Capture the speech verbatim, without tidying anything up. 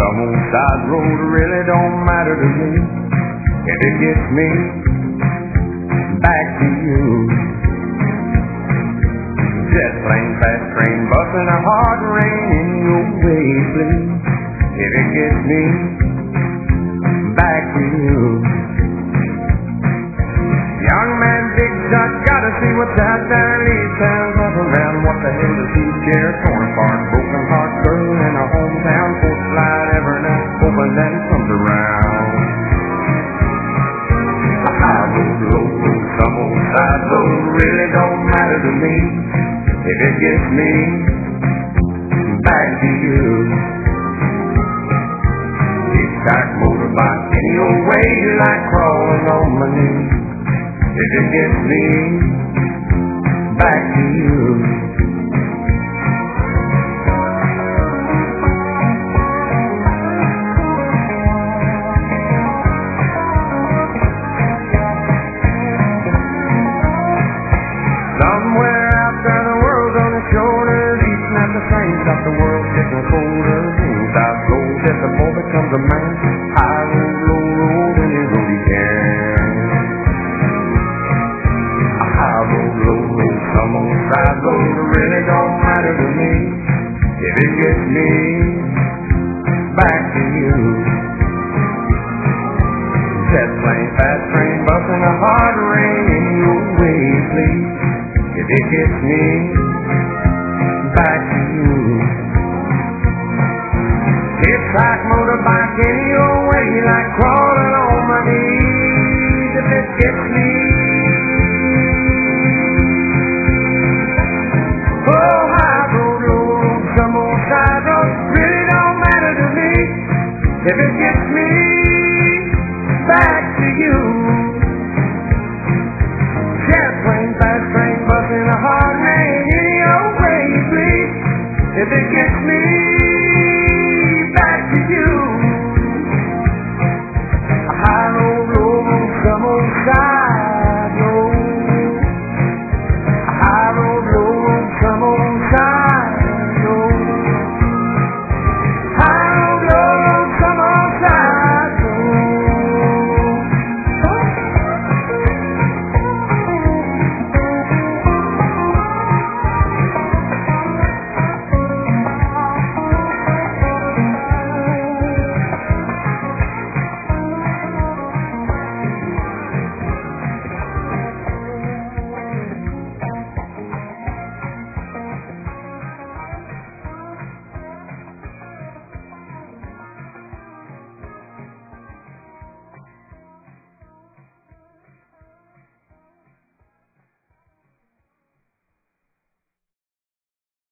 some old side road really don't matter to me if it gets me back to you. Jet plane, fast train, busting a hard rain in your way, please, if it gets me back to you. Young man, big shot, gotta see what's out there. Leave town, up around, what the hell does he care? Torn apart, broken heart girl in a hometown. Porch light every night, hoping that he comes around. A high road, low road, some old side road really don't matter to me if it gets me back to you. Tic-tac motorbike, any old way you like, crawling on my knees if it gets me back to you. Somewhere out there the world's on his shoulders, eating at the same stop, the world's getting colder. Inside gold, that the boy becomes a man. High road, low road, and his road he can. High road, low road, some old side road really don't matter to me if it gets me back to you. Jet plane, fast train, busting a hard rain in your way, please, if it gets me back to you. Tic-tac motorbike, any old way you like, crawling on my knees if it gets me. Oh, high road, low road, some old side road really don't matter to me if it